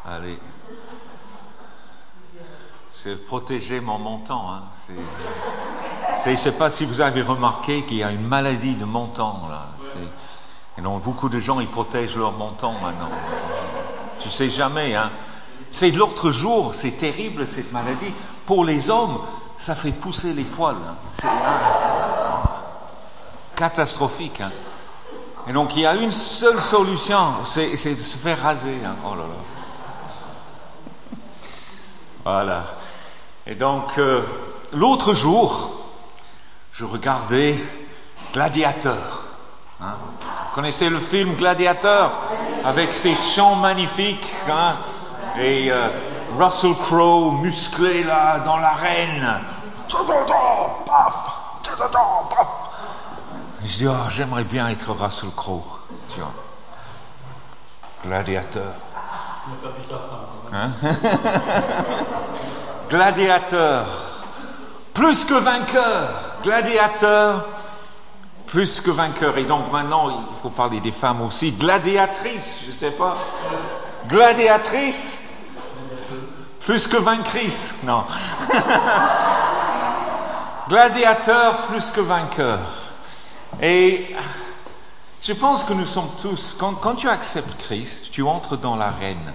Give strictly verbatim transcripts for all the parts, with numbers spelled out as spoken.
Allez. J'ai protégé mon menton. Hein. C'est... C'est, je ne sais pas si vous avez remarqué qu'il y a une maladie de menton. Là. C'est... Et donc, beaucoup de gens, ils protègent leur menton maintenant. Tu ne sais jamais. Hein. C'est l'autre jour, c'est terrible cette maladie. Pour les hommes, ça fait pousser les poils. Hein. C'est hein, catastrophique. Hein. Et donc, il y a une seule solution, c'est, c'est de se faire raser. Hein. Oh là là. Voilà. Et donc, euh, l'autre jour, je regardais Gladiateur. Hein. Vous connaissez le film Gladiateur avec ses chants magnifiques hein, et euh, Russell Crowe musclé là dans l'arène. Je dis, oh, j'aimerais bien être Russell Crowe. Tu vois. Gladiateur. Hein? Gladiateur. Plus que vainqueur. Gladiateur. Plus que vainqueur. Et donc maintenant, il faut parler des femmes aussi. Gladiatrice, je ne sais pas. Gladiatrice. Plus que vaincrice. Non. Gladiateur plus que vainqueur. Et je pense que nous sommes tous, quand, quand tu acceptes Christ, tu entres dans l'arène.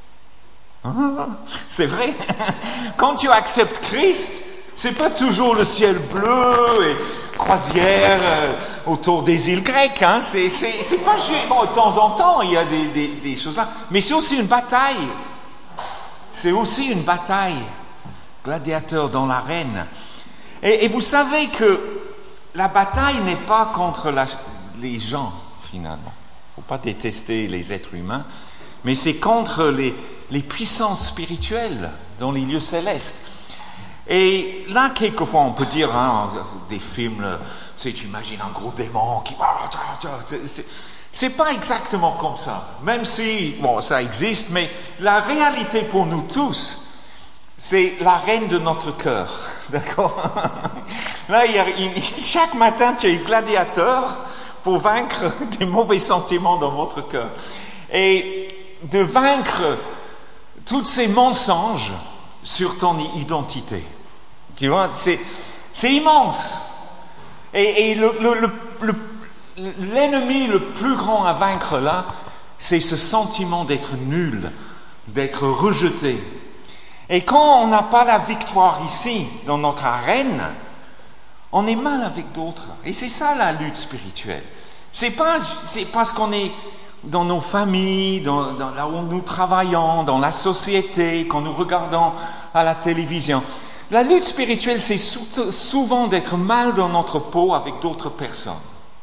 C'est vrai. Quand tu acceptes Christ, c'est pas toujours le ciel bleu et croisière euh, autour des îles grecques. Hein. C'est, c'est, c'est pas juste. Bon, de temps en temps, il y a des, des, des choses là. Mais c'est aussi une bataille. C'est aussi une bataille. Gladiateur dans l'arène. Et, et vous savez que la bataille n'est pas contre la, les gens, finalement. Il ne faut pas détester les êtres humains, mais c'est contre les, les puissances spirituelles dans les lieux célestes. Et là, quelquefois, on peut dire, hein, des films, tu sais, tu imagines un gros démon qui... C'est, c'est pas exactement comme ça. Même si, bon, ça existe, mais la réalité pour nous tous, c'est l'arène de notre cœur, d'accord? Là, il y a une, chaque matin, tu es gladiateur pour vaincre des mauvais sentiments dans votre cœur. Et de vaincre tous ces mensonges sur ton identité. Tu vois, c'est, c'est immense. Et, et le, le, le, le, l'ennemi le plus grand à vaincre là, c'est ce sentiment d'être nul, d'être rejeté. Et quand on n'a pas la victoire ici, dans notre arène, on est mal avec d'autres. Et c'est ça la lutte spirituelle. C'est pas, c'est parce qu'on est dans nos familles, dans, dans, là où nous travaillons, dans la société, quand nous regardons à la télévision. La lutte spirituelle, c'est sou- souvent d'être mal dans notre peau avec d'autres personnes.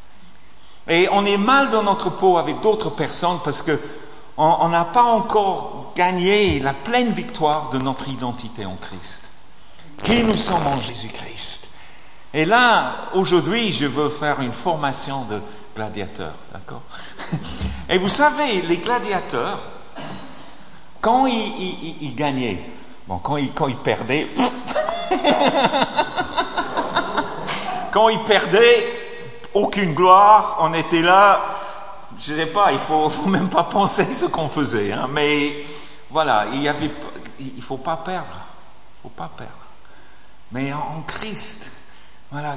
Et on est mal dans notre peau avec d'autres personnes parce que on n'a pas encore gagné la pleine victoire de notre identité en Christ. Qui nous sommes en Jésus-Christ. Et là, aujourd'hui, je veux faire une formation de gladiateurs, d'accord? Et vous savez, les gladiateurs, quand ils, ils, ils gagnaient, bon, quand ils, quand ils perdaient, quand ils perdaient, aucune gloire, on était là. Je ne sais pas, il ne faut, faut même pas penser ce qu'on faisait. Hein, mais voilà, il ne faut pas perdre. Il ne faut pas perdre. Mais en, en Christ, voilà,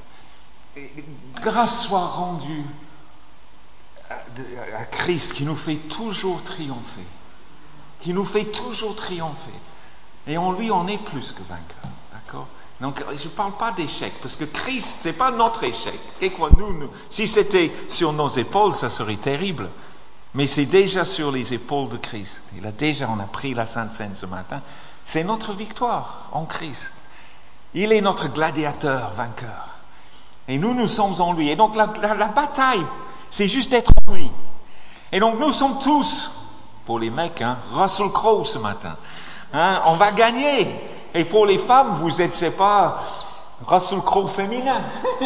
grâce soit rendue à, à Christ qui nous fait toujours triompher. Qui nous fait toujours triompher. Et en lui, on est plus que vainqueur. D'accord ? Donc, je ne parle pas d'échec, parce que Christ, ce n'est pas notre échec. Et quoi, nous, nous, si c'était sur nos épaules, ça serait terrible. Mais c'est déjà sur les épaules de Christ. Il a déjà, on a pris la Sainte Seine ce matin. C'est notre victoire en Christ. Il est notre gladiateur vainqueur. Et nous, nous sommes en lui. Et donc, la, la, la bataille, c'est juste d'être en lui. Et donc, nous sommes tous, pour les mecs, hein, Russell Crowe ce matin. Hein, on va gagner. Et pour les femmes, vous êtes, c'est pas Russell Crowe féminin.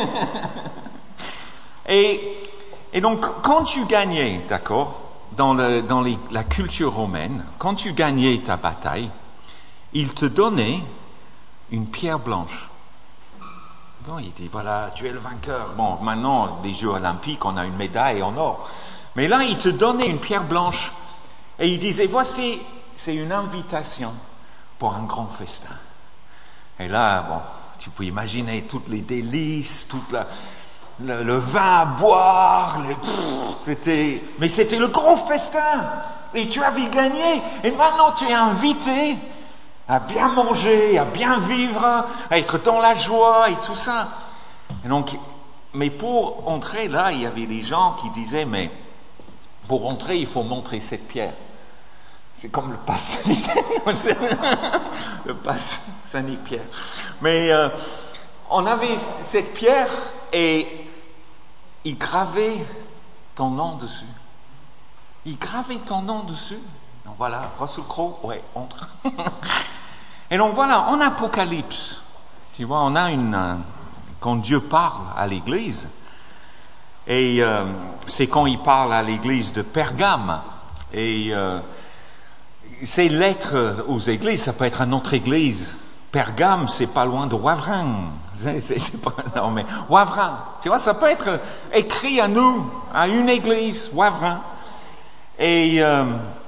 et, et donc, quand tu gagnais, d'accord, dans, le, dans les, la culture romaine, quand tu gagnais ta bataille, il te donnait une pierre blanche. Bon, il dit, voilà, tu es le vainqueur. Bon, maintenant, les Jeux olympiques, on a une médaille en or. Mais là, il te donnait une pierre blanche. Et il disait, voici c'est une invitation pour un grand festin. Et là, bon, tu peux imaginer toutes les délices, tout la, le, le vin à boire, les, pff, c'était, mais c'était le grand festin. Et tu avais gagné. Et maintenant, tu es invité à bien manger, à bien vivre, à être dans la joie et tout ça. Et donc, mais pour entrer là, il y avait des gens qui disaient, mais pour entrer, il faut montrer cette pierre. C'est comme le pass sanitaire. Le pass sanitaire. Mais euh, on avait cette pierre et il gravait ton nom dessus. Il gravait ton nom dessus. Donc voilà, Russell Crowe, ouais, entre. Et donc voilà, en Apocalypse, tu vois, on a une... Euh, quand Dieu parle à l'Église, et euh, c'est quand il parle à l'Église de Pergame, et euh, ces lettres aux églises, ça peut être une autre église. Pergame, c'est pas loin de Wavrin. C'est, c'est, c'est pas, non, mais Wavrin, tu vois, ça peut être écrit à nous, à une église, Wavrin. Et euh,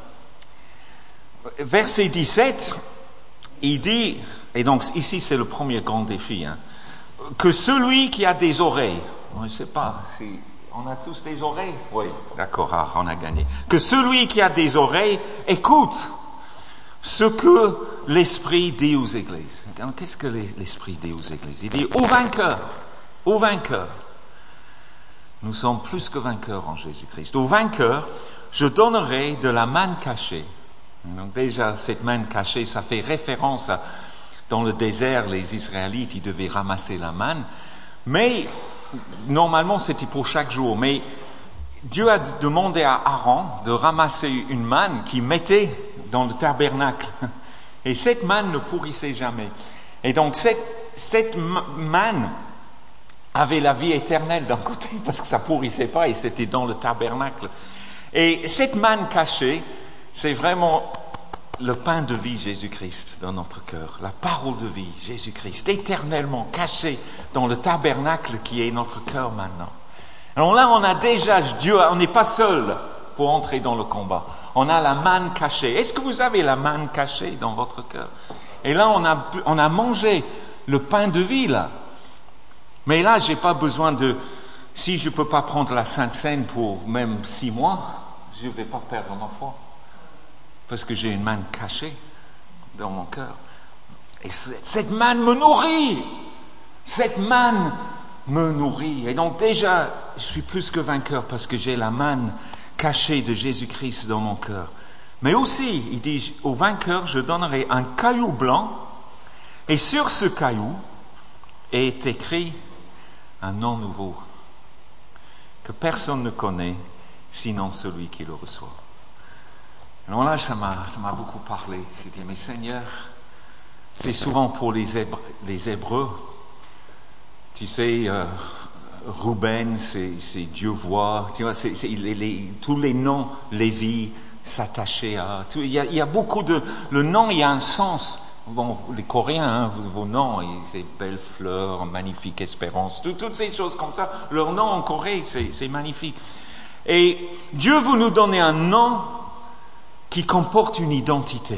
verset dix-sept, il dit, et donc ici c'est le premier grand défi, hein, que celui qui a des oreilles, je ne sais pas, si on a tous des oreilles? Oui, d'accord, ah, on a gagné. Que celui qui a des oreilles écoute ce que l'Esprit dit aux églises. Qu'est-ce que l'Esprit dit aux églises? Il dit, aux vainqueurs, aux vainqueurs, nous sommes plus que vainqueurs en Jésus-Christ. Aux vainqueurs, je donnerai de la manne cachée. Donc déjà, cette manne cachée, ça fait référence à, dans le désert, les Israélites, ils devaient ramasser la manne. Mais, normalement, c'était pour chaque jour. Mais Dieu a demandé à Aaron de ramasser une manne qu'il mettait dans le tabernacle. Et cette manne ne pourrissait jamais. Et donc, cette, cette manne avait la vie éternelle d'un côté, parce que ça pourrissait pas et c'était dans le tabernacle. Et cette manne cachée, c'est vraiment le pain de vie Jésus-Christ dans notre cœur, la parole de vie Jésus-Christ, éternellement caché dans le tabernacle qui est notre cœur maintenant. Alors là, on a déjà Dieu, on n'est pas seul pour entrer dans le combat. On a la manne cachée. Est-ce que vous avez la manne cachée dans votre cœur? Et là, on a, on a mangé le pain de vie, là. Mais là, j'ai pas besoin de... Si je peux pas prendre la Sainte Seine pour même six mois, je vais pas perdre ma foi. Parce que j'ai une manne cachée dans mon cœur. Et cette manne me nourrit. Cette manne me nourrit. Et donc déjà, je suis plus que vainqueur parce que j'ai la manne cachée de Jésus-Christ dans mon cœur. Mais aussi, il dit, au vainqueur, je donnerai un caillou blanc. Et sur ce caillou est écrit un nom nouveau que personne ne connaît sinon celui qui le reçoit. Alors là, ça m'a, ça m'a beaucoup parlé. J'ai dit, mais Seigneur, c'est souvent pour les Hébreux, les Hébreux. Tu sais, euh, Rouben, c'est, c'est Dieu voit. Tu vois, c'est, c'est les, les, tous les noms, Lévi, s'attacher à. Tout, il, y a, il y a beaucoup de. Le nom, il y a un sens. Bon, les Coréens, hein, vos noms, c'est Belle Fleur, Magnifique Espérance, tout, toutes ces choses comme ça. Leur nom en Corée, c'est, c'est magnifique. Et Dieu veut nous donner un nom qui comporte une identité.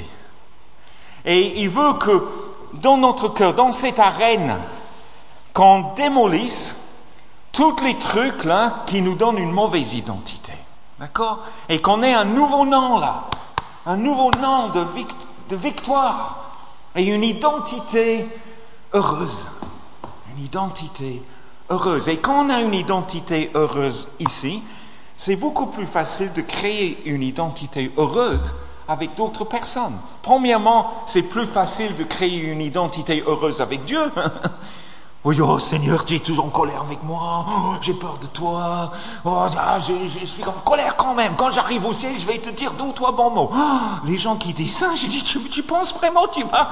Et il veut que dans notre cœur, dans cette arène, qu'on démolisse tous les trucs là qui nous donnent une mauvaise identité. D'accord? Et qu'on ait un nouveau nom là, un nouveau nom de, vict- de victoire et une identité heureuse. Une identité heureuse. Et quand on a une identité heureuse ici, c'est beaucoup plus facile de créer une identité heureuse avec d'autres personnes. Premièrement, c'est plus facile de créer une identité heureuse avec Dieu. Oui, oh Seigneur, tu es toujours en colère avec moi. Oh, j'ai peur de toi. Oh, ah, je, je suis en colère quand même. Quand j'arrive au ciel, je vais te dire deux ou trois bons mots. Oh, les gens qui disent ça, je dis, tu, tu penses vraiment, tu vas...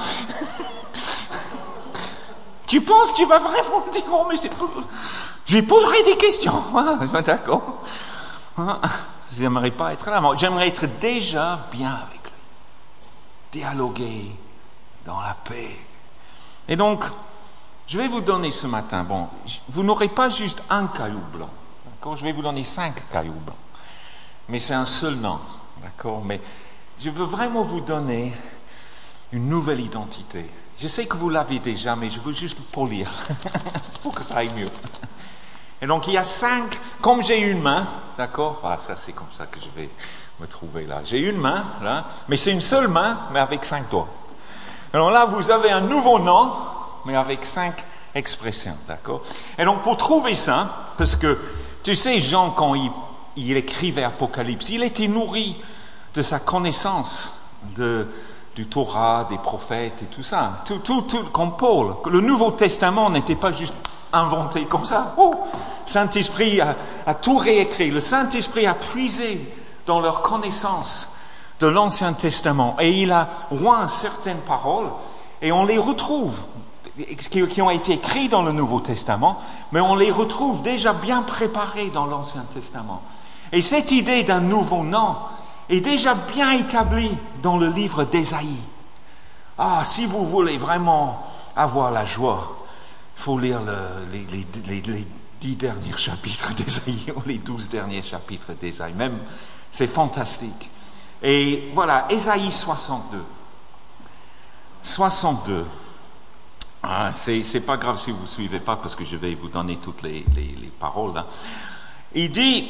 tu penses, tu vas vraiment dire, oh, mais c'est... Je lui poserai des questions. Ah, d'accord. J'aimerais pas être là, mais j'aimerais être déjà bien avec lui, dialoguer dans la paix. Et donc, je vais vous donner ce matin, bon, vous n'aurez pas juste un caillou blanc, d'accord? Je vais vous donner cinq cailloux blancs, mais c'est un seul nom, d'accord? Mais je veux vraiment vous donner une nouvelle identité. Je sais que vous l'avez déjà, mais je veux juste pour lire, pour que ça aille mieux. Et donc, il y a cinq, comme j'ai une main, d'accord? Ah, ça, c'est comme ça que je vais me trouver là. J'ai une main, là, mais c'est une seule main, mais avec cinq doigts. Alors là, vous avez un nouveau nom, mais avec cinq expressions, d'accord? Et donc, pour trouver ça, parce que, tu sais, Jean, quand il, il écrivait Apocalypse, il était nourri de sa connaissance de, du Torah, des prophètes et tout ça. Tout, tout, tout, comme Paul. Le Nouveau Testament n'était pas juste inventé comme ça. Oh, Saint-Esprit a, a tout réécrit. Le Saint-Esprit a puisé dans leur connaissance de l'Ancien Testament. Et il a oint certaines paroles, et on les retrouve, qui, qui ont été écrites dans le Nouveau Testament, mais on les retrouve déjà bien préparées dans l'Ancien Testament. Et cette idée d'un nouveau nom est déjà bien établie dans le livre d'Ésaïe. Ah, si vous voulez vraiment avoir la joie, il faut lire le, les, les, les, les dix derniers chapitres d'Ésaïe, ou les douze derniers chapitres d'Ésaïe. Même, c'est fantastique. Et voilà, Ésaïe soixante-deux. soixante-deux. Ah, c'est, c'est pas grave si vous ne suivez pas, parce que je vais vous donner toutes les, les, les paroles. Hein. Il dit,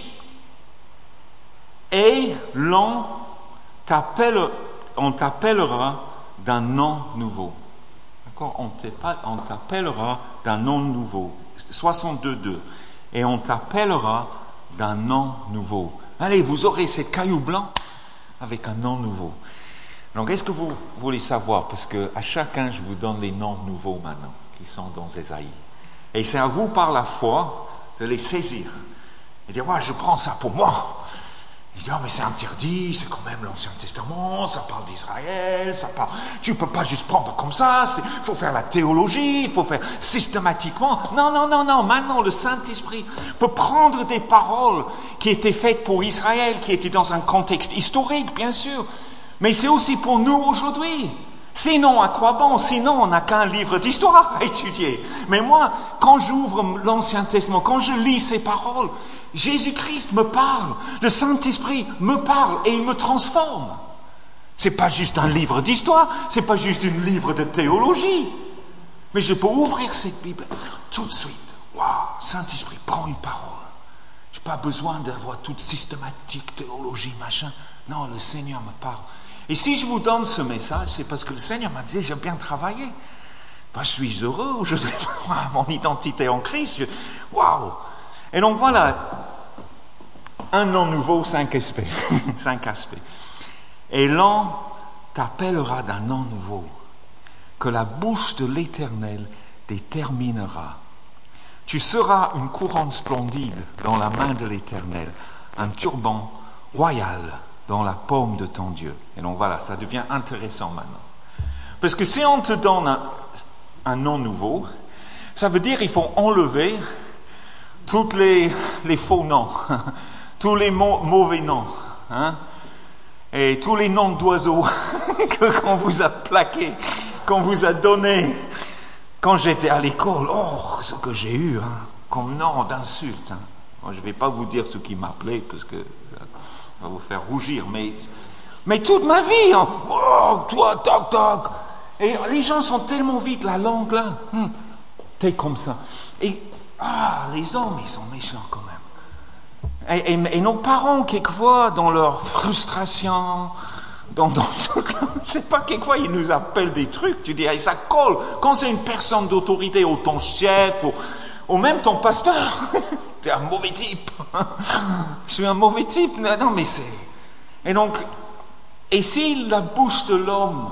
et l'on t'appelle, on t'appellera d'un nom nouveau. D'accord? On, on t'appellera d'un nom nouveau. soixante-deux deux. Et on t'appellera d'un nom nouveau. Allez, vous aurez ces cailloux blancs avec un nom nouveau. Donc, est-ce que vous voulez savoir? Parce qu'à chacun, je vous donne les noms nouveaux maintenant, qui sont dans Ésaïe. Et c'est à vous, par la foi, de les saisir. Et dire, ouais, je prends ça pour moi. Il dit, oh, mais c'est interdit, c'est quand même l'Ancien Testament, ça parle d'Israël, ça parle... Tu ne peux pas juste prendre comme ça, il faut faire la théologie, il faut faire systématiquement. Non, non, non, non, maintenant le Saint-Esprit peut prendre des paroles qui étaient faites pour Israël, qui étaient dans un contexte historique, bien sûr, mais c'est aussi pour nous aujourd'hui. Sinon, à quoi bon? Sinon, on n'a qu'un livre d'histoire à étudier. Mais moi, quand j'ouvre l'Ancien Testament, quand je lis ces paroles, Jésus-Christ me parle, le Saint-Esprit me parle et il me transforme. C'est pas juste un livre d'histoire, c'est pas juste un livre de théologie. Mais je peux ouvrir cette Bible tout de suite. Waouh, Saint-Esprit, prends une parole. Je n'ai pas besoin d'avoir toute systématique, théologie, machin. Non, le Seigneur me parle. Et si je vous donne ce message, c'est parce que le Seigneur m'a dit, j'ai bien travaillé. Ben, je suis heureux aujourd'hui. Mon identité en Christ. Waouh! Et donc voilà, un nom nouveau, cinq aspects. cinq aspects. Et l'on t'appellera d'un nom nouveau, que la bouche de l'Éternel déterminera. Tu seras une couronne splendide dans la main de l'Éternel, un turban royal dans la paume de ton Dieu. Et donc voilà, ça devient intéressant maintenant. Parce que si on te donne un, un nom nouveau, ça veut dire qu'il faut enlever tous les, les faux noms, tous les mo- mauvais noms, hein, et tous les noms d'oiseaux que, qu'on vous a plaqués, qu'on vous a donnés quand j'étais à l'école. Oh, ce que j'ai eu, hein, comme nom d'insulte. Hein. Bon, je ne vais pas vous dire ce qui m'appelait, parce que ça va vous faire rougir, mais, mais toute ma vie, hein, oh, toi, toc, toc. Et les gens sont tellement vite, la langue là, hum, t'es comme ça. Et ah, les hommes, ils sont méchants quand même. Et, et, et nos parents, quelquefois, dans leur frustration, dans, dans tout, c'est pas quelquefois, ils nous appellent des trucs, tu dis, et ça colle. Quand c'est une personne d'autorité, ou ton chef, ou, ou même ton pasteur, tu es un mauvais type. Je suis un mauvais type. Non, mais c'est... Et donc, et si la bouche de l'homme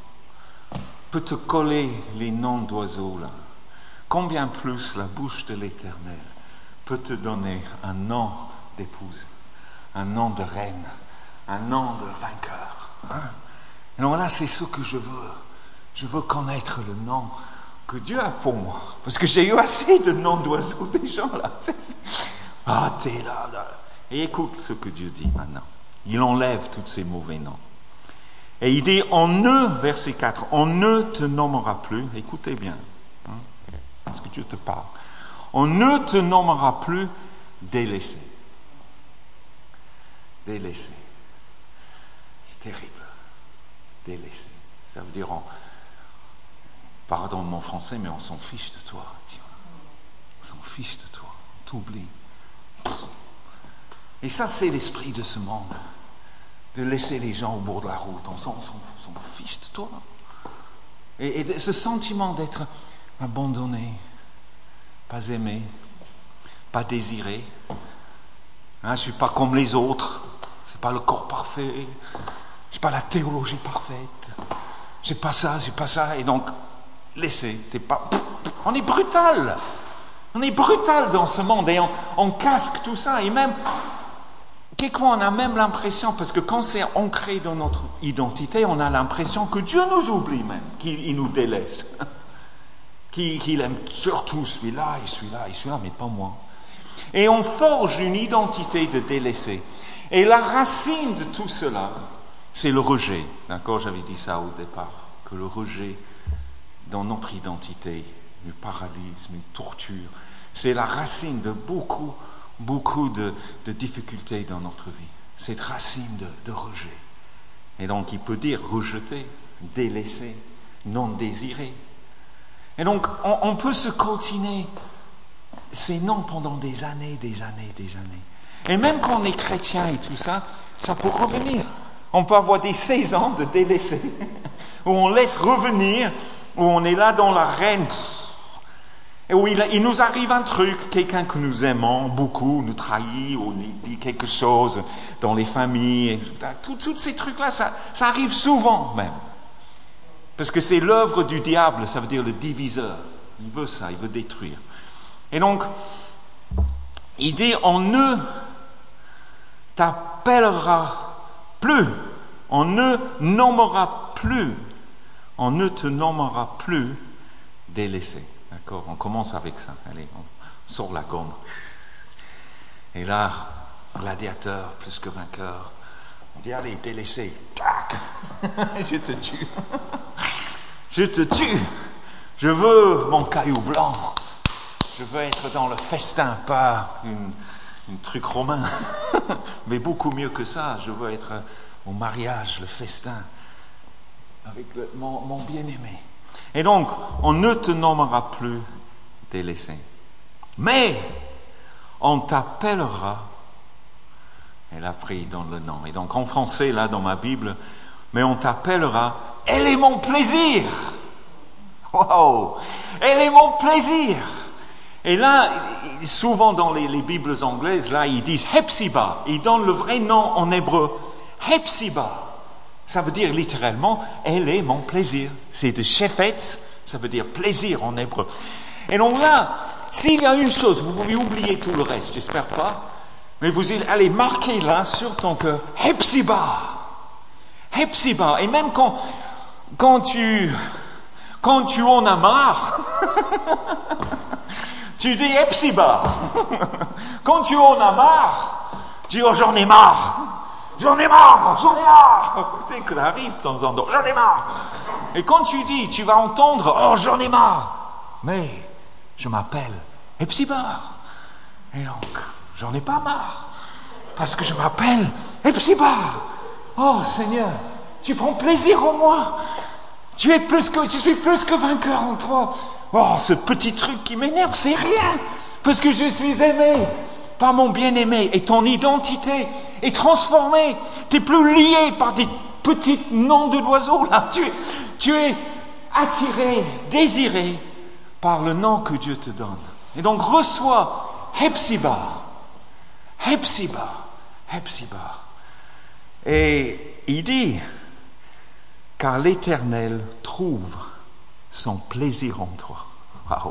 peut te coller les noms d'oiseaux, là, combien plus la bouche de l'Éternel peut te donner un nom d'épouse, un nom de reine, un nom de vainqueur. Hein? Et donc là, c'est ce que je veux. Je veux connaître le nom que Dieu a pour moi. Parce que j'ai eu assez de noms d'oiseaux des gens là. Ah, t'es là, là. Et écoute ce que Dieu dit maintenant. Il enlève tous ces mauvais noms. Et il dit, on ne, verset quatre, on ne te nommera plus, écoutez bien, hein, parce que Dieu te parle, on ne te nommera plus délaissé. Délaissé. C'est terrible. délaissé. Ça veut dire, on, pardon de mon français, mais on s'en fiche de toi. Tiens. On s'en fiche de toi. On t'oublie. Et ça, c'est l'esprit de ce monde. De laisser les gens au bord de la route. On s'en, on s'en, on s'en fiche de toi. Et, et de, ce sentiment d'être abandonné, pas aimé, pas désiré. Hein, je ne suis pas comme les autres. Je n'ai pas le corps parfait. Je n'ai pas la théologie parfaite. Je n'ai pas ça, je n'ai pas ça. Et donc, laissez. T'es pas... On est brutal. On est brutal dans ce monde. Et on, on casque tout ça. Et même, quelquefois, on a même l'impression, parce que quand c'est ancré dans notre identité, on a l'impression que Dieu nous oublie même, qu'il nous délaisse. Qu'il, qu'il aime surtout celui-là et celui-là et celui-là, mais pas moi. Et on forge une identité de délaissé. Et la racine de tout cela, c'est le rejet. D'accord, j'avais dit ça au départ, que le rejet dans notre identité nous paralyse, nous torture. C'est la racine de beaucoup, beaucoup de, de difficultés dans notre vie. Cette racine de, de rejet. Et donc, il peut dire rejeté, délaissé, non désiré. Et donc, on, on peut se coltiner ces noms pendant des années, des années, des années. Et même quand on est chrétien et tout ça, ça peut revenir. On peut avoir des saisons de délaissés, où on laisse revenir, où on est là dans l'arène, et où il, il nous arrive un truc, quelqu'un que nous aimons beaucoup, nous trahit, ou nous dit quelque chose dans les familles, et tout, tous ces trucs-là, ça, ça arrive souvent même. Parce que c'est l'œuvre du diable, ça veut dire le diviseur. Il veut ça, il veut détruire. Et donc, il dit, on ne t'appellera plus, on ne nommera plus, on ne te nommera plus délaissé. D'accord? On commence avec ça. Allez, on sort la gomme. Et là, gladiateur plus que vainqueur, on dit, allez, délaissé. Tac! Je te tue. Je te tue. Je veux mon caillou blanc. Je veux être dans le festin, pas une, une truc romain. Mais beaucoup mieux que ça. Je veux être au mariage, le festin, avec le, mon, mon bien-aimé. Et donc, on ne te nommera plus délaissé. Mais, on t'appellera, et là, après, il donne le nom. Et donc, en français, là, dans ma Bible, mais on t'appellera, elle est mon plaisir. Wow! Elle est mon plaisir. Et là, souvent dans les, les Bibles anglaises, là, ils disent Hepzibah. Ils donnent le vrai nom en hébreu. Hepzibah. Ça veut dire littéralement, elle est mon plaisir. C'est de Shephetz, ça veut dire plaisir en hébreu. Et donc là, s'il y a une chose, vous pouvez oublier tout le reste, j'espère pas, mais vous allez marquer là sur ton cœur, Hepzibah. Hepzibah. Et même quand, quand tu, quand tu en as marre, tu dis Hepzibah. Quand tu en as marre, tu dis oh, j'en ai marre. J'en ai marre, j'en ai marre. Tu sais que ça arrive de temps en temps, j'en ai marre. Et quand tu dis, tu vas entendre, oh j'en ai marre. Mais je m'appelle Hepzibah. Et donc, j'en ai pas marre. Parce que je m'appelle Hepzibah. Oh Seigneur, tu prends plaisir en moi. Tu es plus que, je suis plus que vainqueur en toi. Oh, ce petit truc qui m'énerve, c'est rien. Parce que je suis aimé par mon bien-aimé. Et ton identité est transformée. Tu n'es plus lié par des petits noms de l'oiseau. Là. Tu, tu es attiré, désiré par le nom que Dieu te donne. Et donc reçois Hepzibah. Hepzibah. Hepzibah. Et il dit, car l'Éternel trouve son plaisir en toi. Waouh!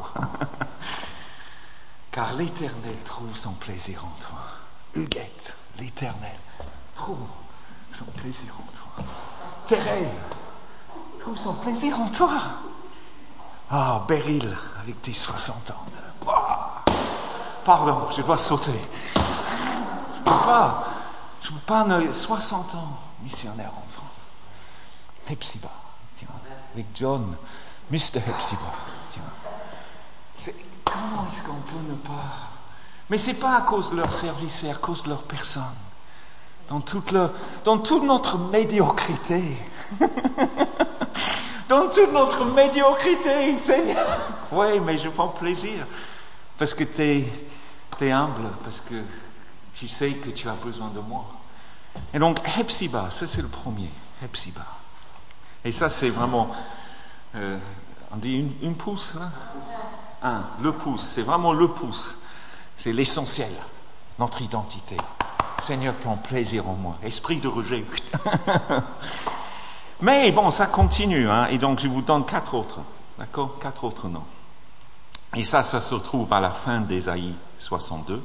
Car l'Éternel trouve son plaisir en toi. Huguette, l'Éternel trouve son plaisir en toi. Thérèse trouve son plaisir en toi. Ah, oh, Beryl, avec tes soixante ans. Oh, pardon, je dois sauter. Je ne peux pas. Je ne peux pas, soixante ans, missionnaire en France. Hepzibah, tiens, avec John, mister Hepzibah, tiens. C'est, comment est-ce qu'on peut ne pas... Mais ce n'est pas à cause de leur service, c'est à cause de leur personne. Dans toute, leur, dans toute notre médiocrité, Dans toute notre médiocrité, Seigneur. Oui, mais je prends plaisir. Parce que tu es humble, parce que tu sais que tu as besoin de moi. Et donc, Hepsiba, ça c'est le premier. Hepsiba. Et ça c'est vraiment, euh, on dit une, une pouce, là Un, le pouce, c'est vraiment le pouce. C'est l'essentiel, notre identité. Seigneur, prends plaisir en moi. Esprit de rejet. Mais bon, ça continue, hein, et donc je vous donne quatre autres, d'accord? Quatre autres noms. Et ça, ça se trouve à la fin d'Ésaïe soixante-deux.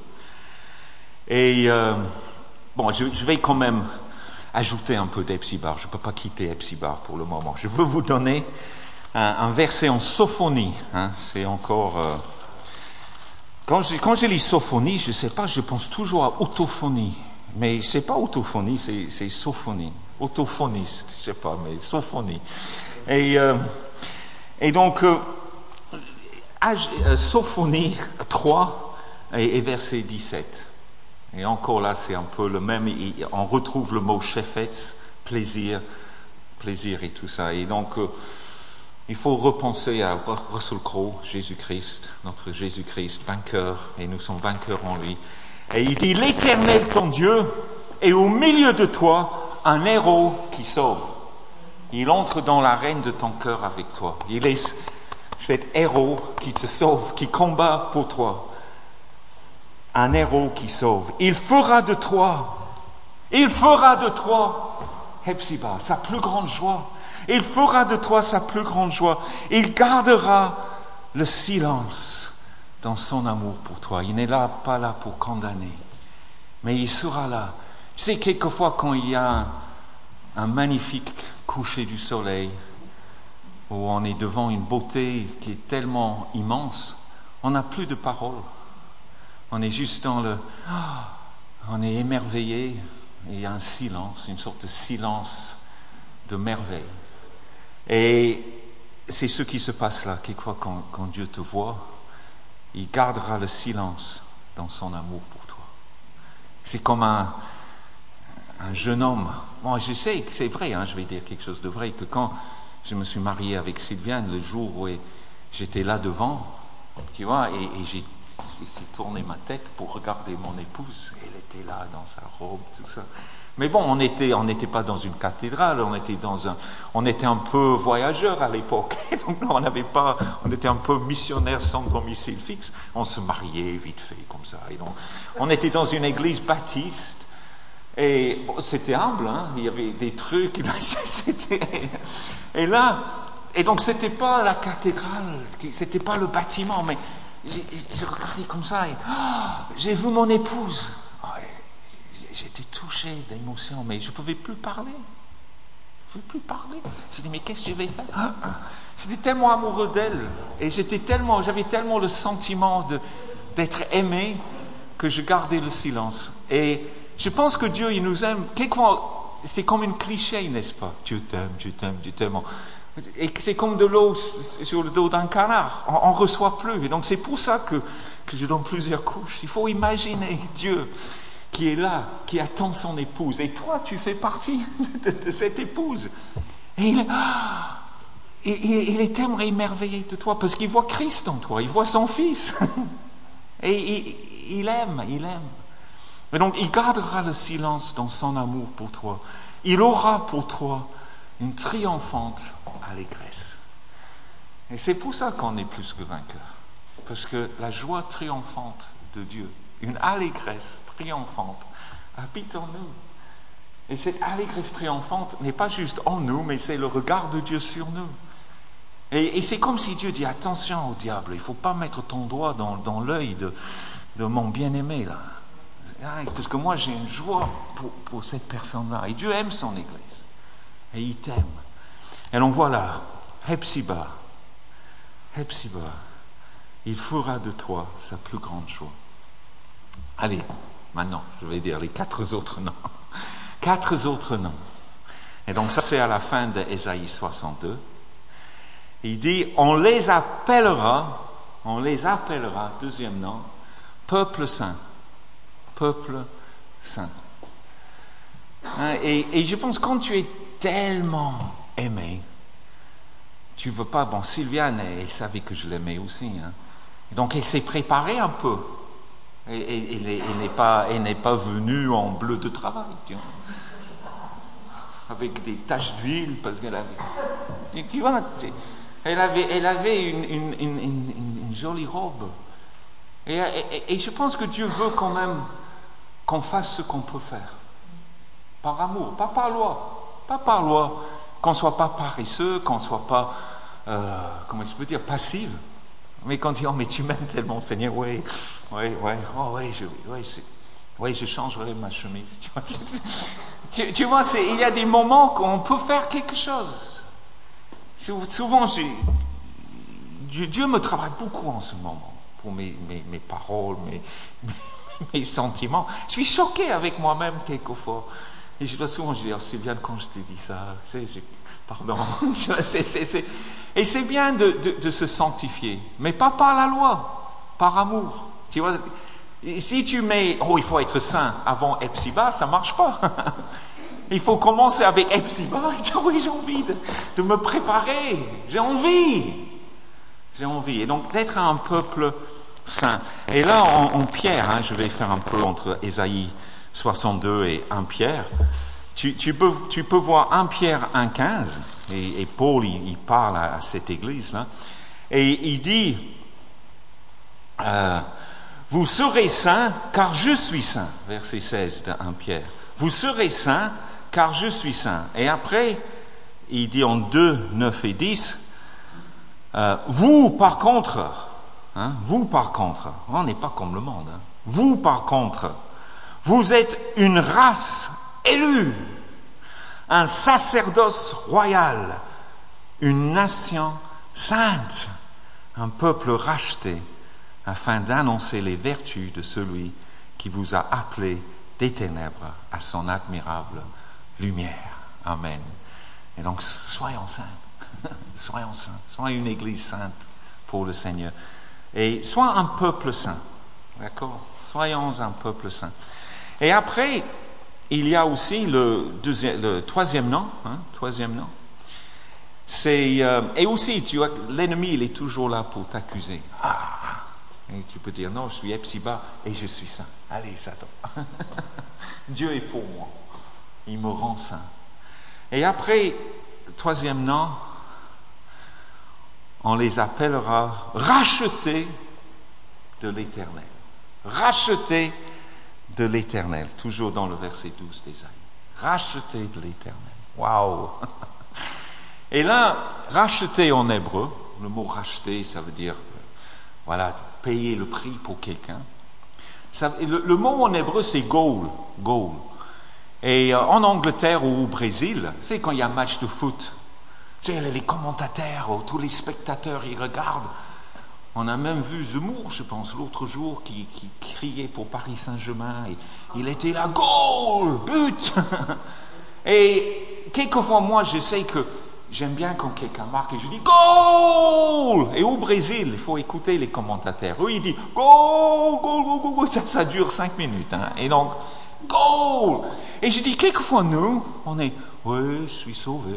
Et euh, bon, je, je vais quand même ajouter un peu d'Hepsiba. Je ne peux pas quitter Hepsiba pour le moment. Je veux vous donner un, un verset en sophonie. Hein, c'est encore... Euh, quand, je, quand je lis sophonie, je ne sais pas, je pense toujours à autophonie. Mais ce n'est pas autophonie, c'est, c'est sophonie. Autophoniste, je ne sais pas, mais sophonie. Et, euh, et donc, euh, euh, sophonie trois et, et verset dix-sept. Et encore là, c'est un peu le même, on retrouve le mot shephetz, plaisir, plaisir et tout ça. Et donc, euh, il faut repenser à Russell Crowe, Jésus-Christ, notre Jésus-Christ, vainqueur, et nous sommes vainqueurs en lui. Et il dit, l'Éternel, ton Dieu, est au milieu de toi un héros qui sauve. Il entre dans l'arène de ton cœur avec toi. Il est cet héros qui te sauve, qui combat pour toi. Un héros qui sauve. Il fera de toi, il fera de toi, Hepsiba, sa plus grande joie. Il fera de toi sa plus grande joie. Il gardera le silence dans son amour pour toi. Il n'est là, pas là pour condamner, mais il sera là. Tu sais, quelquefois quand il y a un, un magnifique coucher du soleil, où on est devant une beauté qui est tellement immense, on n'a plus de paroles. On est juste dans le... On est émerveillé, et il y a un silence, une sorte de silence de merveille. Et c'est ce qui se passe là, quelquefois quand, quand Dieu te voit, il gardera le silence dans son amour pour toi. C'est comme un, un jeune homme. Bon, je sais que c'est vrai, hein, je vais dire quelque chose de vrai, que quand je me suis marié avec Sylviane, le jour où j'étais là devant, tu vois, et, et j'ai, j'ai tourné ma tête pour regarder mon épouse, elle était là dans sa robe, tout ça. Mais bon, on était, on n'était pas dans une cathédrale, on était dans un, on était un peu voyageurs à l'époque. Donc on n'avait pas, on était un peu missionnaires sans domicile fixe. On se mariait vite fait comme ça. Et donc, on était dans une église baptiste. Et bon, c'était humble, hein, il y avait des trucs. C'était, et là, et donc c'était pas la cathédrale, c'était pas le bâtiment, mais j'ai, j'ai regardé comme ça et oh, j'ai vu mon épouse. J'étais touché d'émotion, mais je ne pouvais plus parler. Je ne pouvais plus parler. J'ai dit, mais qu'est-ce que je vais faire? J'étais tellement amoureux d'elle. Et j'étais tellement, j'avais tellement le sentiment de, d'être aimé que je gardais le silence. Et je pense que Dieu, il nous aime. Quelquefois, c'est comme une cliché, n'est-ce pas? Dieu t'aime, Dieu t'aime, Dieu t'aime. Et c'est comme de l'eau sur le dos d'un canard. On ne reçoit plus. Et donc c'est pour ça que, que je donne plusieurs couches. Il faut imaginer Dieu qui est là, qui attend son épouse. Et toi, tu fais partie de, de cette épouse. Et il, il, il est tellement émerveillé de toi, parce qu'il voit Christ en toi, il voit son Fils. Et il, il aime, il aime. Et donc, il gardera le silence dans son amour pour toi. Il aura pour toi une triomphante allégresse. Et c'est pour ça qu'on est plus que vainqueur. Parce que la joie triomphante de Dieu, une allégresse triomphante, habite en nous. Et cette allégresse triomphante n'est pas juste en nous, mais c'est le regard de Dieu sur nous. Et, et c'est comme si Dieu dit, attention au diable, il ne faut pas mettre ton doigt dans, dans l'œil de, de mon bien-aimé, là. Parce que moi, j'ai une joie pour, pour cette personne-là. Et Dieu aime son Église. Et il t'aime. Et donc voilà, Hepsiba, Hepsiba, il fera de toi sa plus grande joie. Allez, maintenant, je vais dire les quatre autres noms. Quatre autres noms. Et donc ça, c'est à la fin d'Ésaïe soixante-deux. Il dit, on les appellera, on les appellera, deuxième nom, peuple saint. Peuple saint. Hein, et, et je pense, quand tu es tellement aimer. Tu veux pas... Bon, Sylviane, elle, elle savait que je l'aimais aussi. Hein. Donc, elle s'est préparée un peu. Et, et, elle, elle n'est pas, elle n'est pas venue en bleu de travail, tu vois, avec des taches d'huile, parce qu'elle avait... Tu vois, elle avait, elle avait une, une, une, une, une jolie robe. Et, et, et je pense que Dieu veut quand même qu'on fasse ce qu'on peut faire. Par amour, pas par loi. Pas par loi. Qu'on ne soit pas paresseux, qu'on ne soit pas, euh, comment je peux dire, passif. Mais quand on dit, oh, mais tu m'aimes tellement, Seigneur, oui, oui, oui, oh, oui, je, oui, c'est, oui, je changerai ma chemise. Tu vois, tu, tu vois c'est, il y a des moments qu'on peut faire quelque chose. Souvent, j'ai, Dieu me travaille beaucoup en ce moment, pour mes, mes, mes paroles, mes, mes, mes sentiments. Je suis choqué avec moi-même quelquefois. Et je dois souvent dire, oh, Sylviane, quand je t'ai dit ça, tu sais, je, pardon. c'est, c'est, c'est, et c'est bien de, de, de se sanctifier, mais pas par la loi, par amour. Tu vois, si tu mets, oh, il faut être saint avant Epsiba, ça ne marche pas. Il faut commencer avec Epsiba et dire, oui, j'ai envie de, de me préparer, j'ai envie. J'ai envie. Et donc, d'être un peuple saint. Et là, en, en Pierre, hein, je vais faire un peu entre Ésaïe soixante-deux et un Pierre. Tu, tu, peux, tu peux voir un Pierre un quinze, et, et Paul, il, il parle à, à cette église-là, et il dit, euh, vous serez saints, car je suis saint, verset seize de un Pierre. Vous serez saints, car je suis saint. Et après, il dit en deux, neuf et dix, euh, vous par contre, hein, vous par contre, on n'est pas comme le monde, hein, vous par contre, vous êtes une race élue, un sacerdoce royal, une nation sainte, un peuple racheté, afin d'annoncer les vertus de celui qui vous a appelé des ténèbres à son admirable lumière. Amen. Et donc, soyons saints, soyons saints, soyons une église sainte pour le Seigneur. Et soyons un peuple saint, d'accord? Soyons un peuple saint. Et après, il y a aussi le, deuxième, le troisième nom, hein, troisième nom. C'est, euh, et aussi, tu vois, l'ennemi, il est toujours là pour t'accuser. Ah, et tu peux dire, non, je suis Epsiba et je suis saint. Allez, Satan. Dieu est pour moi. Il me rend saint. Et après, troisième nom, on les appellera rachetés de l'Éternel. Rachetés de l'Éternel, toujours dans le verset douze d'Ésaïe. Racheté de l'Éternel. Waouh! Et là, racheter en hébreu, le mot racheter, ça veut dire, voilà, payer le prix pour quelqu'un. Ça, le, le mot en hébreu, c'est goal, goal. Et euh, en Angleterre ou au Brésil, c'est quand il y a un match de foot, tu sais, les commentateurs, ou tous les spectateurs, ils regardent. On a même vu Zemmour, je pense, l'autre jour, qui, qui criait pour Paris Saint-Germain. Et il était là, goal, but. Et quelquefois, moi, je sais que j'aime bien quand quelqu'un marque et je dis goal. Et au Brésil, il faut écouter les commentateurs. Eux, ils disent goal, goal, goal, goal, goal. Ça, ça dure cinq minutes. Hein. Et donc, goal. Et je dis, quelquefois, nous, on est, oui, je suis sauvé.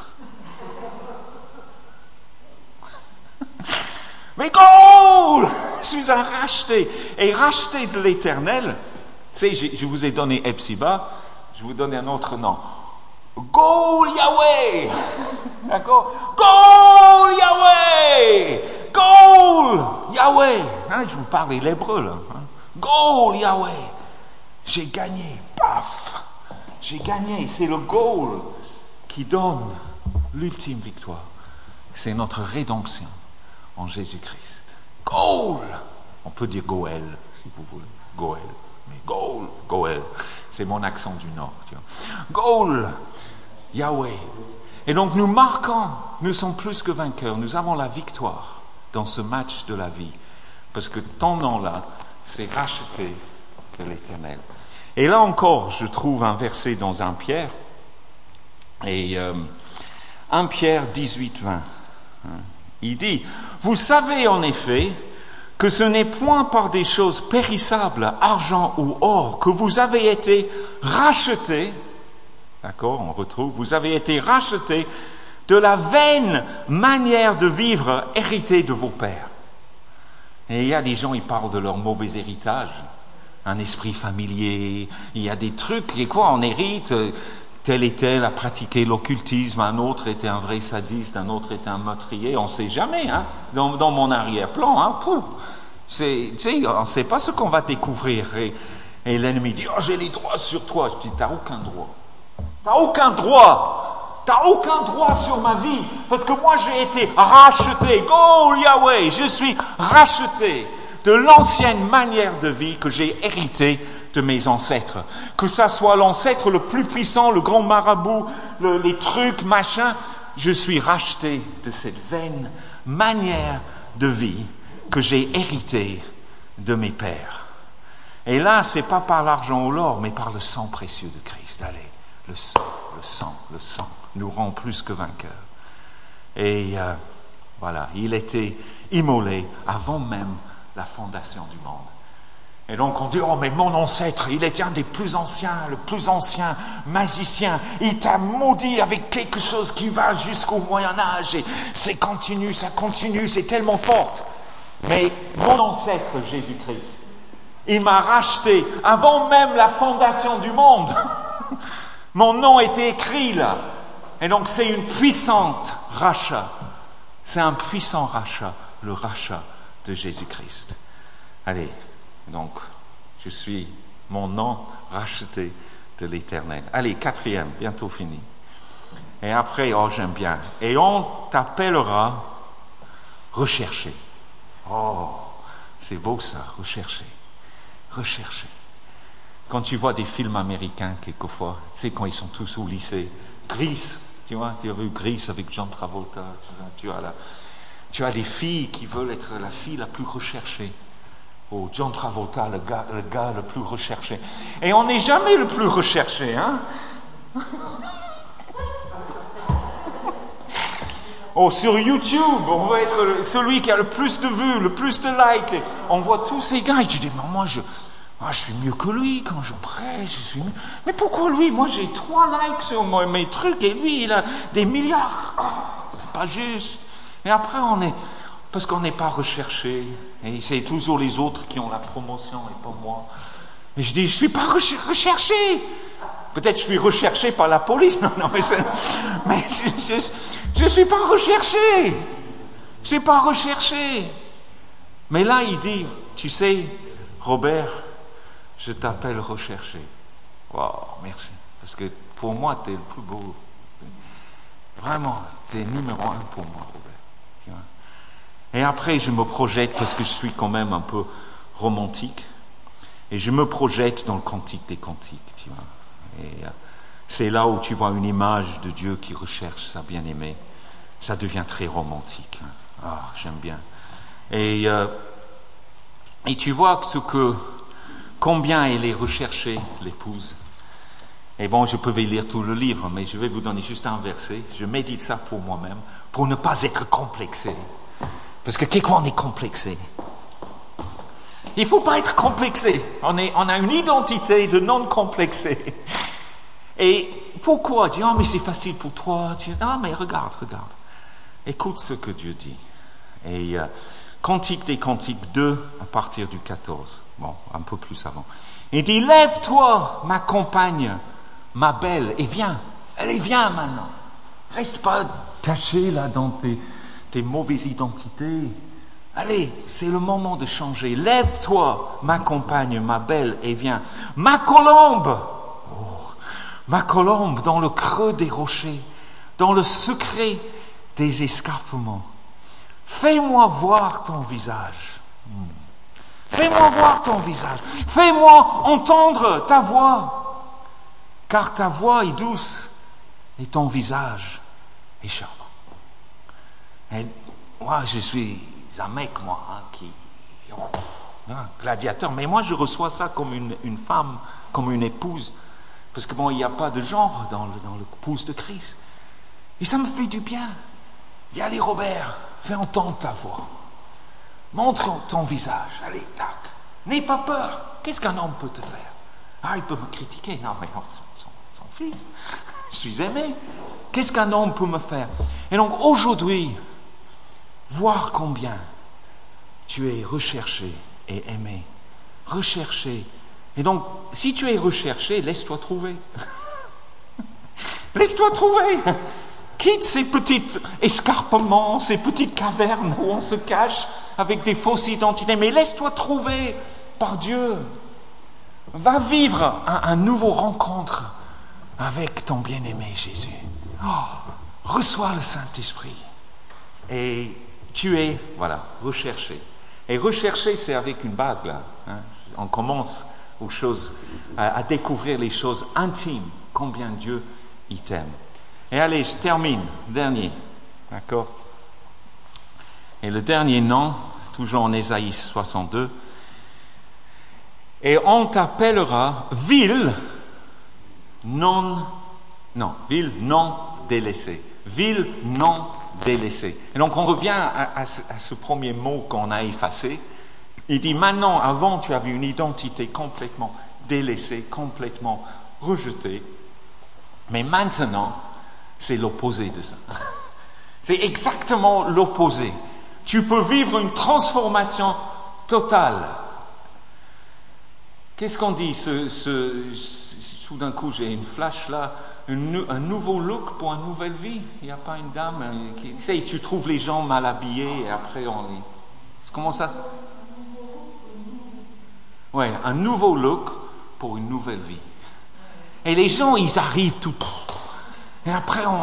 Mais goal! Je suis un racheté. Et racheté de l'Éternel, tu sais, je, je vous ai donné Epsiba, je vous donne un autre nom. Goal Yahweh! D'accord? Goal Yahweh! Goal Yahweh! Hein, je vous parle l'hébreu là. Hein? Goal Yahweh! J'ai gagné. Paf! J'ai gagné. C'est le goal qui donne l'ultime victoire. C'est notre rédemption en Jésus-Christ. Goal! On peut dire Goël, si vous voulez. Goël. Mais Goal, Goël. C'est mon accent du Nord. Tu vois. Goal! Yahweh. Et donc nous marquons, nous sommes plus que vainqueurs. Nous avons la victoire dans ce match de la vie. Parce que ton nom-là, c'est racheté de l'Éternel. Et là encore, je trouve un verset dans un Pierre. Et euh, un Pierre dix-huit vingt. Il dit, vous savez en effet que ce n'est point par des choses périssables, argent ou or, que vous avez été rachetés, d'accord, on retrouve, vous avez été rachetés de la vaine manière de vivre héritée de vos pères. Et il y a des gens, ils parlent de leur mauvais héritage, un esprit familier, il y a des trucs, et quoi, on hérite, tel et tel a pratiqué l'occultisme, un autre était un vrai sadiste, un autre était un meurtrier, on ne sait jamais, hein, dans, dans mon arrière-plan, hein, pouf, c'est, tu sais, on ne sait pas ce qu'on va découvrir. Et, et l'ennemi dit, oh, j'ai les droits sur toi. Je dis, t'as aucun droit. T'as aucun droit. T'as aucun droit sur ma vie. Parce que moi, j'ai été racheté. Go, Yahweh, je suis racheté de l'ancienne manière de vie que j'ai héritée de mes ancêtres. Que ça soit l'ancêtre le plus puissant, le grand marabout, le, les trucs, machin, je suis racheté de cette vaine manière de vie que j'ai hérité de mes pères. Et là, c'est pas par l'argent ou l'or, mais par le sang précieux de Christ. Allez, le sang, le sang, le sang nous rend plus que vainqueurs. Et euh, voilà, il était immolé avant même la fondation du monde. Et donc on dit, oh mais mon ancêtre, il était un des plus anciens, le plus ancien magicien, il t'a maudit avec quelque chose qui va jusqu'au Moyen-Âge, et c'est continu, ça continue, c'est tellement fort. Mais mon ancêtre Jésus-Christ, il m'a racheté avant même la fondation du monde. Mon nom était écrit là. Et donc c'est une puissante rachat. C'est un puissant rachat, le rachat de Jésus-Christ. Allez, donc je suis mon nom racheté de l'Éternel. Allez, quatrième, bientôt fini. Et après, oh j'aime bien. Et on t'appellera recherché. Oh, c'est beau ça, rechercher, rechercher. Quand tu vois des films américains, quelquefois, tu sais, quand ils sont tous au lycée, Grease, tu vois, tu as vu Grease avec John Travolta, tu as, la, tu as des filles qui veulent être la fille la plus recherchée. Oh, John Travolta, le gars, le gars le plus recherché. Et on n'est jamais le plus recherché, hein. Oh, sur YouTube, on va être celui qui a le plus de vues, le plus de likes. On voit tous ces gars et tu dis, mais moi, je, moi, je suis mieux que lui quand je prêche. Je suis mieux. Mais pourquoi lui? Moi, j'ai trois likes sur mes trucs et lui, il a des milliards. Oh, c'est pas juste. Et après, on est... Parce qu'on n'est pas recherché. Et c'est toujours les autres qui ont la promotion et pas moi. Et je dis, je ne suis pas recherché. Peut-être je suis recherché par la police. Non, non, mais, mais je ne suis pas recherché. Je ne suis pas recherché. Mais là, il dit, tu sais, Robert, je t'appelle recherché. Wow, merci. Parce que pour moi, tu es le plus beau. Vraiment, tu es numéro un pour moi, Robert. Tu vois. Et après, je me projette, parce que je suis quand même un peu romantique, et je me projette dans le Cantique des Cantiques, tu vois. Et euh, c'est là où tu vois une image de Dieu qui recherche sa bien-aimée. Ça devient très romantique. Hein. Ah, j'aime bien. Et, euh, et tu vois ce que, combien elle est recherchée, l'épouse. Et bon, je peux lire tout le livre, mais je vais vous donner juste un verset. Je médite ça pour moi-même, pour ne pas être complexé. Parce que quelquefois on est complexé. Il ne faut pas être complexé. On, est, on a une identité de non-complexé. Et pourquoi? Dis, oh mais c'est facile pour toi. Dis, non mais regarde, regarde. Écoute ce que Dieu dit. Et euh, Cantique des Cantiques deux, à partir du quatorze. Bon, un peu plus avant. Il dit, lève-toi, ma compagne, ma belle, et viens. Allez, viens maintenant. Reste pas caché là dans tes, tes mauvaises identités. Allez, c'est le moment de changer. Lève-toi, ma compagne, ma belle, et viens. Ma colombe, oh, ma colombe dans le creux des rochers, dans le secret des escarpements. Fais-moi voir ton visage. Hmm. Fais-moi voir ton visage. Fais-moi entendre ta voix. Car ta voix est douce et ton visage est charmant. Et moi, je suis un mec, moi, hein, qui... Un gladiateur. Mais moi, je reçois ça comme une, une femme, comme une épouse. Parce que bon, il n'y a pas de genre dans, le, dans l'épouse de Christ. Et ça me fait du bien. Et allez, Robert, fais entendre ta voix. Montre ton visage. Allez, tac. N'aie pas peur. Qu'est-ce qu'un homme peut te faire? Ah, il peut me critiquer. Non, mais non, son, son fils. Je suis aimé. Qu'est-ce qu'un homme peut me faire? Et donc aujourd'hui, voir combien tu es recherché et aimé. Recherché. Et donc, si tu es recherché, laisse-toi trouver. Laisse-toi trouver. Quitte ces petits escarpements, ces petites cavernes où on se cache avec des fausses identités, mais laisse-toi trouver par Dieu. Va vivre un, un nouveau rencontre avec ton bien-aimé Jésus. Oh, reçois le Saint-Esprit. Et tu es, voilà, recherché. Et rechercher, c'est avec une bague, là. Hein. On commence aux choses, à, à découvrir les choses intimes, combien Dieu il t'aime. Et allez, je termine, dernier, d'accord? Et le dernier nom, c'est toujours en Ésaïe soixante-deux. Et on t'appellera ville non, non, ville non délaissée. Ville non délaissée. Et donc on revient à, à, ce, à ce premier mot qu'on a effacé. Il dit maintenant, avant tu avais une identité complètement délaissée, complètement rejetée. Mais maintenant, c'est l'opposé de ça. C'est exactement l'opposé. Tu peux vivre une transformation totale. Qu'est-ce qu'on dit ce, ce, ce, tout d'un coup, j'ai une flash là, une, un nouveau look pour une nouvelle vie. Il n'y a pas une dame qui... Tu sais, tu trouves les gens mal habillés et après on les... Comment ça? Ouais, un nouveau look pour une nouvelle vie. Et les gens, ils arrivent tout... Et après, on...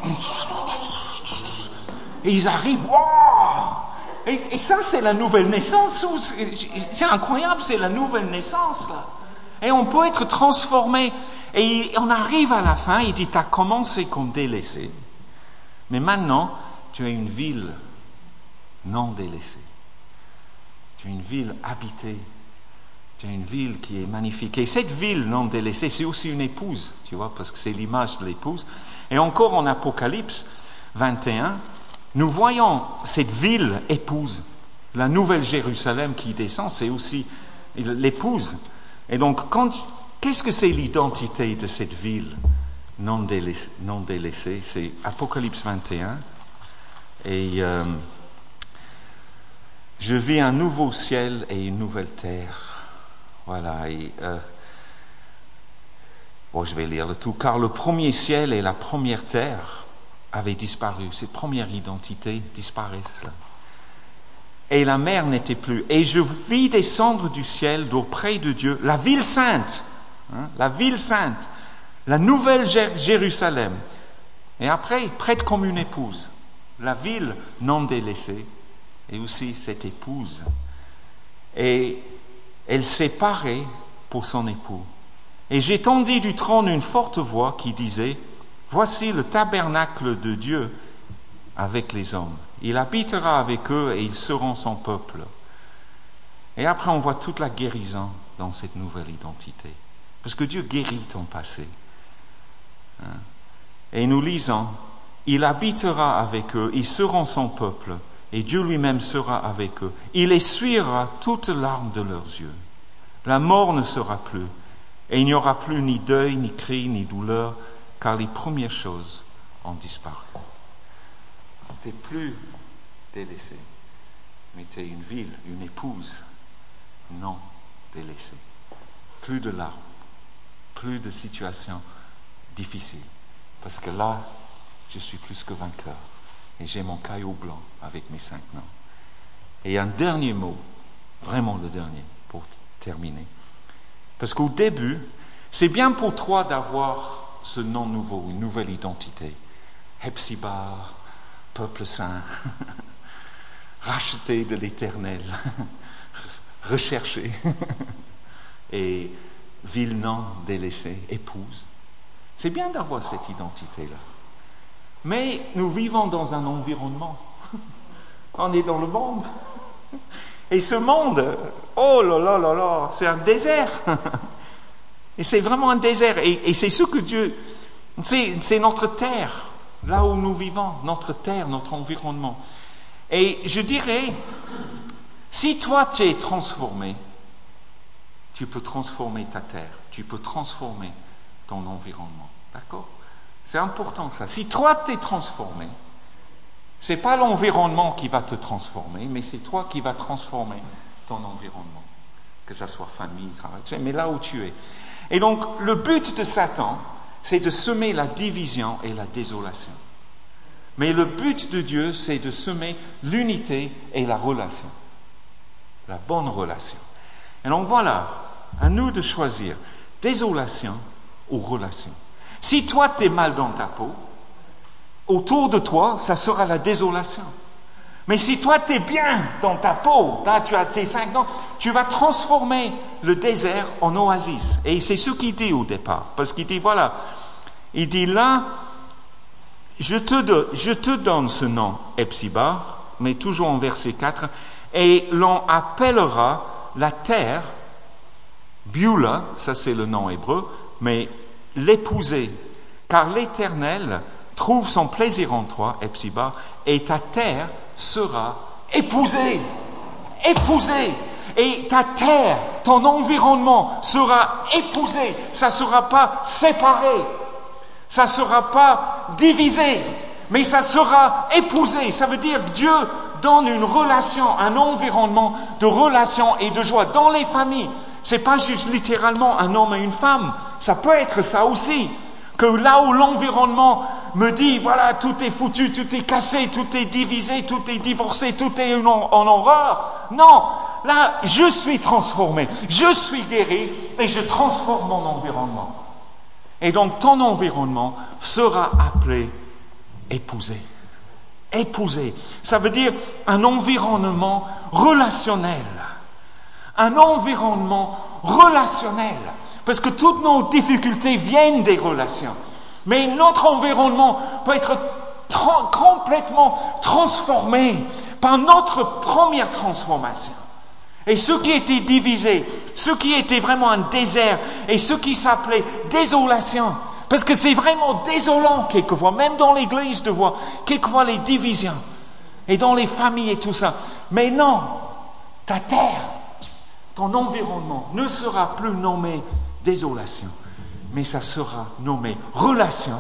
Et ils arrivent... Wow! Et, et ça, c'est la nouvelle naissance. C'est incroyable, c'est la nouvelle naissance, là. Et on peut être transformé. Et on arrive à la fin, il dit, tu as commencé comme délaissé. Mais maintenant, tu as une ville non délaissée. Tu as une ville habitée. Tu as une ville qui est magnifique. Et cette ville non délaissée, c'est aussi une épouse, tu vois, parce que c'est l'image de l'épouse. Et encore en Apocalypse vingt et un, nous voyons cette ville épouse, la nouvelle Jérusalem qui descend, c'est aussi l'épouse. Et donc, quand, qu'est-ce que c'est l'identité de cette ville non délaissée, non délaissée? C'est Apocalypse vingt et un. Et euh, je vis un nouveau ciel et une nouvelle terre. Voilà. Et, euh, bon, je vais lire le tout. Car le premier ciel et la première terre avait disparu, cette première identité disparaissent. Et la mer n'était plus. Et je vis descendre du ciel d'auprès de Dieu la ville sainte, hein, la ville sainte, la nouvelle Jérusalem. Et après, prête comme une épouse, la ville non délaissée, et aussi cette épouse. Et elle s'est parée pour son époux. Et j'entendis du trône une forte voix qui disait: voici le tabernacle de Dieu avec les hommes. Il habitera avec eux et ils seront son peuple. Et après, on voit toute la guérison dans cette nouvelle identité. Parce que Dieu guérit ton passé. Hein? Et nous lisons, il habitera avec eux, ils seront son peuple, et Dieu lui-même sera avec eux. Il essuiera toutes larmes de leurs yeux. La mort ne sera plus, et il n'y aura plus ni deuil, ni cri, ni douleur, car les premières choses ont disparu. Tu n'es plus délaissé, mais tu es une ville, une épouse non délaissée. Plus de larmes, plus de situations difficiles, parce que là, je suis plus que vainqueur, et j'ai mon caillou blanc avec mes cinq noms. Et un dernier mot, vraiment le dernier, pour terminer. Parce qu'au début, c'est bien pour toi d'avoir ce nom nouveau, une nouvelle identité. Hepsibar, peuple saint, racheté de l'Éternel, recherché, et ville non délaissée, épouse. C'est bien d'avoir cette identité-là. Mais nous vivons dans un environnement. On est dans le monde. Et ce monde, oh là là là là, c'est un désert. Et c'est vraiment un désert. Et, et c'est ce que Dieu... C'est, c'est notre terre, là où nous vivons, notre terre, notre environnement. Et je dirais, si toi tu es transformé, tu peux transformer ta terre, tu peux transformer ton environnement. D'accord? C'est important ça. Si toi t'es transformé, c'est pas l'environnement qui va te transformer, mais c'est toi qui vas transformer ton environnement. Que ça soit famille, travail, mais là où tu es. Et donc, le but de Satan, c'est de semer la division et la désolation. Mais le but de Dieu, c'est de semer l'unité et la relation. La bonne relation. Et donc voilà, à nous de choisir désolation ou relation. Si toi, tu es mal dans ta peau, autour de toi, ça sera la désolation. Mais si toi, tu es bien dans ta peau, là, tu as tes cinq dents, tu vas transformer le désert en oasis. Et c'est ce qu'il dit au départ. Parce qu'il dit, voilà, il dit là, je te, de, je te donne ce nom, Epsiba, mais toujours en verset quatre, et l'on appellera la terre, Beulah, ça c'est le nom hébreu, mais l'épousée, car l'Éternel trouve son plaisir en toi, Epsiba, et ta terre sera épousée, épousée, et ta terre, ton environnement sera épousé, ça ne sera pas séparé, ça ne sera pas divisé, mais ça sera épousé. Ça veut dire que Dieu donne une relation, un environnement de relation et de joie dans les familles. Ce n'est pas juste littéralement un homme et une femme, ça peut être ça aussi. Que là où l'environnement me dit, voilà, tout est foutu, tout est cassé, tout est divisé, tout est divorcé, tout est en, en horreur. Non, là, je suis transformé, je suis guéri et je transforme mon environnement. Et donc, ton environnement sera appelé épousé. Épousé, ça veut dire un environnement relationnel. Un environnement relationnel. Parce que toutes nos difficultés viennent des relations. Mais notre environnement peut être tra- complètement transformé par notre première transformation. Et ce qui était divisé, ce qui était vraiment un désert, et ce qui s'appelait désolation, parce que c'est vraiment désolant quelquefois, même dans l'église de voir quelquefois les divisions, et dans les familles et tout ça. Mais non, ta terre, ton environnement ne sera plus nommé désolation, mais ça sera nommé relation.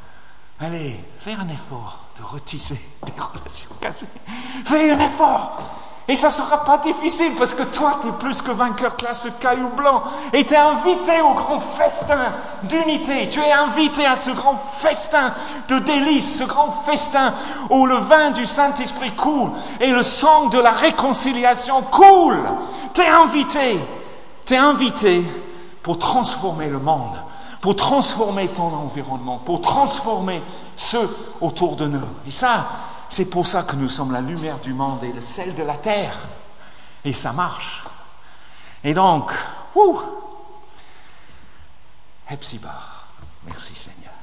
Allez, fais un effort de retisser des relations cassées. Fais un effort. Et ça ne sera pas difficile parce que toi, tu es plus que vainqueur, tu as ce caillou blanc. Et tu es invité au grand festin d'unité. Tu es invité à ce grand festin de délices, ce grand festin où le vin du Saint-Esprit coule et le sang de la réconciliation coule. Tu es invité. Tu es invité pour transformer le monde, pour transformer ton environnement, pour transformer ceux autour de nous. Et ça, c'est pour ça que nous sommes la lumière du monde et le sel de la terre. Et ça marche. Et donc, ouh, Hepsiba, merci Seigneur.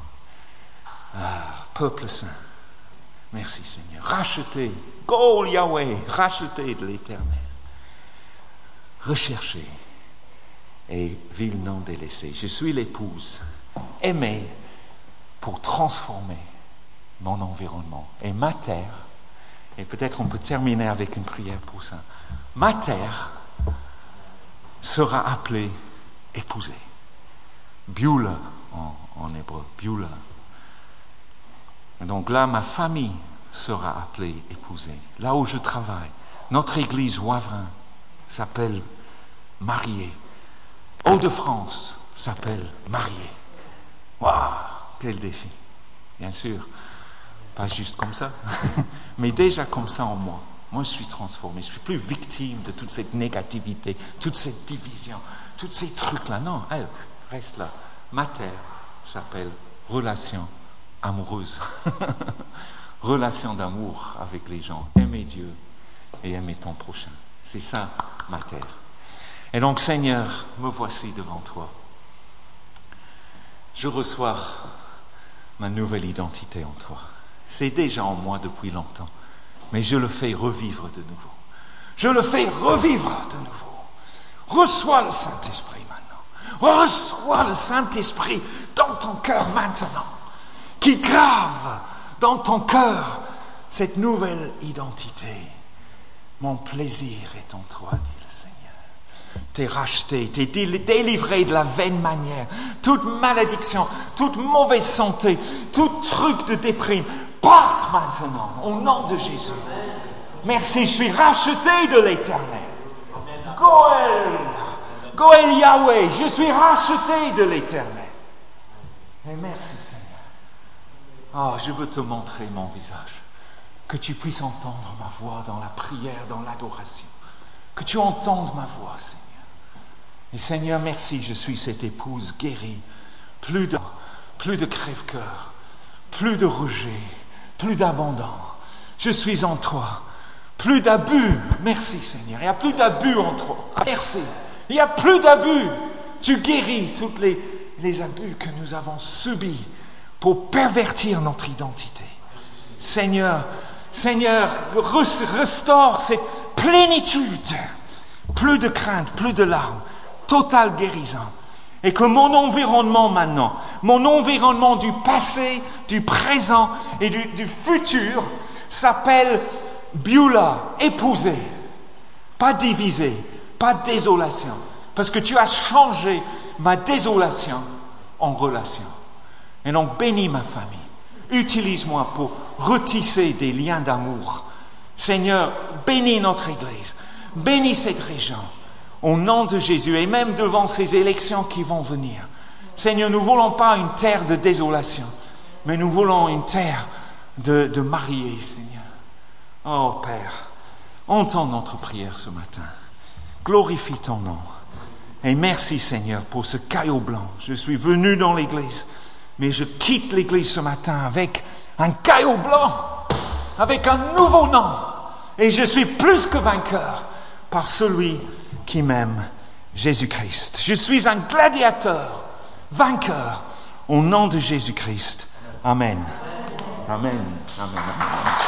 Ah, peuple saint, merci Seigneur. Racheté, Gol Yahweh, racheté de l'Éternel. Recherché et ville non délaissée. Je suis l'épouse aimée pour transformer mon environnement. Et ma terre, et peut-être on peut terminer avec une prière pour ça, ma terre sera appelée épousée. Beulah en, en hébreu, Beulah. Et donc là, ma famille sera appelée épousée. Là où je travaille, notre église Wavrin s'appelle mariée. Hauts-de-France s'appelle mariée. Waouh, quel défi. Bien sûr, pas juste comme ça, mais déjà comme ça en moi. Moi, je suis transformé. Je ne suis plus victime de toute cette négativité, toute cette division, tous ces trucs-là. Non, elle reste là. Ma terre s'appelle relation amoureuse. Relation d'amour avec les gens. Aimer Dieu et aimer ton prochain. C'est ça, ma terre. Et donc, Seigneur, me voici devant toi. Je reçois ma nouvelle identité en toi. C'est déjà en moi depuis longtemps, mais je le fais revivre de nouveau. Je le fais revivre de nouveau. Reçois le Saint-Esprit maintenant. Reçois le Saint-Esprit dans ton cœur maintenant, qui grave dans ton cœur cette nouvelle identité. Mon plaisir est en toi, dit le Seigneur. T'es racheté, t'es délivré de la vaine manière. Toute malédiction, toute mauvaise santé, tout truc de déprime, parte maintenant, au nom de Jésus. Merci, je suis racheté de l'Éternel. Goël, Goël Yahweh, je suis racheté de l'Éternel. Et merci Seigneur. Oh, je veux te montrer mon visage. Que tu puisses entendre ma voix dans la prière, dans l'adoration. Que tu entendes ma voix, Seigneur. Et Seigneur, merci, je suis cette épouse guérie. Plus de, plus de crève-cœur, plus de rejet, plus d'abandon. Je suis en toi. Plus d'abus. Merci Seigneur. Il n'y a plus d'abus en toi. Merci. Il n'y a plus d'abus. Tu guéris tous les, les abus que nous avons subis pour pervertir notre identité. Seigneur, Seigneur, restaure cette plénitude. Plus de crainte, plus de larmes. Totale guérison. Et que mon environnement maintenant, mon environnement du passé, du présent et du, du futur s'appelle Beulah, épousé. Pas divisé, pas désolation. Parce que tu as changé ma désolation en relation. Et donc bénis ma famille. Utilise-moi pour retisser des liens d'amour. Seigneur, bénis notre Église. Bénis cette région. Au nom de Jésus, et même devant ces élections qui vont venir. Seigneur, nous ne voulons pas une terre de désolation, mais nous voulons une terre de, de mariés, Seigneur. Oh Père, entends notre prière ce matin. Glorifie ton nom. Et merci Seigneur pour ce caillou blanc. Je suis venu dans l'église, mais je quitte l'église ce matin avec un caillou blanc, avec un nouveau nom. Et je suis plus que vainqueur par celui qui m'aime, Jésus-Christ. Je suis un gladiateur, vainqueur, au nom de Jésus-Christ. Amen. Amen. Amen. Amen.